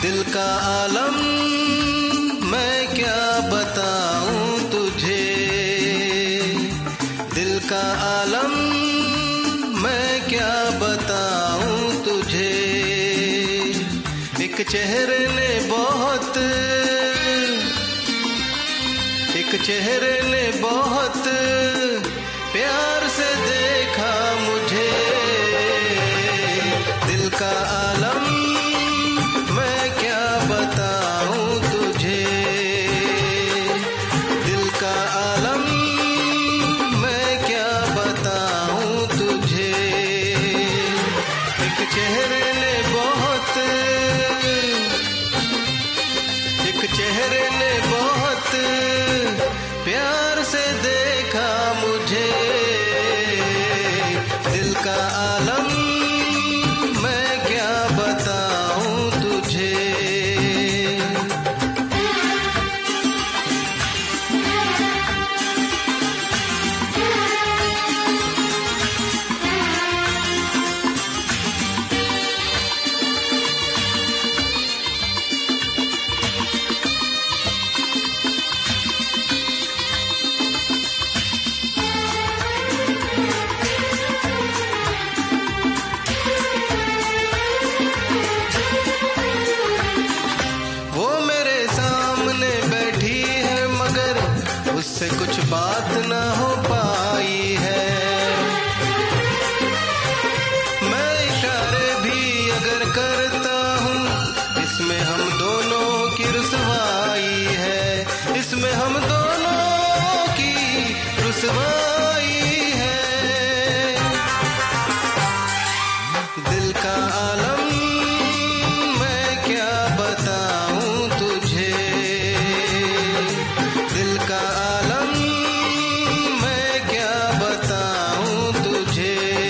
दिल का आलम मैं क्या बताऊं तुझे, दिल का आलम मैं क्या बताऊं तुझे। एक चेहरे ने बहुत, एक चेहरे ने बहुत प्यार से देखा मुझे। दिल का आलम मैं क्या बताऊं तुझे, दिल का आलम मैं क्या बताऊं तुझे। एक चेहरे ने बहुत, एक चेहरे ने बहुत प्यार से देखा मुझे। दिल का आलम मैं क्या बताऊं तुझे। उससे कुछ बात ना हो पाई है, मैं इशारे भी अगर करता हूँ इसमें हम दोनों की रुसवाई है, इसमें हम दोनों की रुसवाई है। दिल का आलम मैं क्या बताऊं तुझे, दिल का आलम मैं क्या बताऊं तुझे।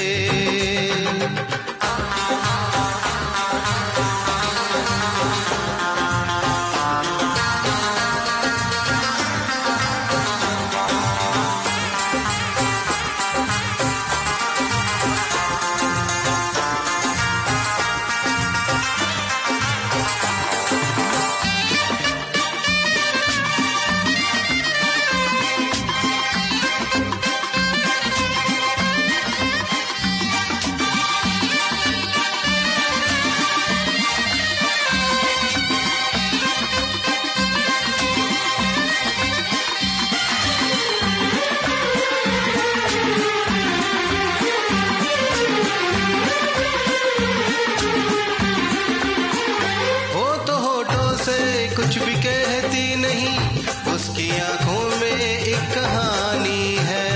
कुछ भी कहती नहीं, उसकी आंखों में एक कहानी है,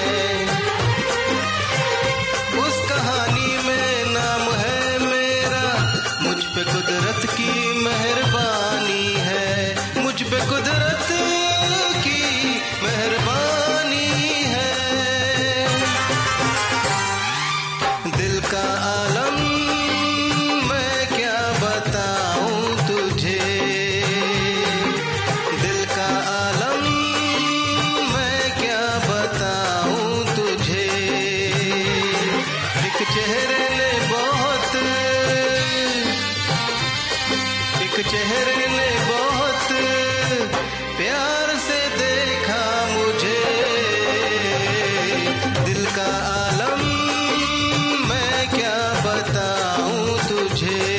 उस कहानी में नाम है मेरा। मुझ पे कुदरत की मेहरबानी है, मुझ पे कुदरत की मेहरबानी है। दिल का आलम मैं क्या बताऊं तुझे, दिल का आलम मैं क्या बताऊं तुझे। एक चेहरे ने बहुत, एक चेहरे ने बहुत प्यार से देखा मुझे। दिल का आलम मैं क्या बताऊं तुझे।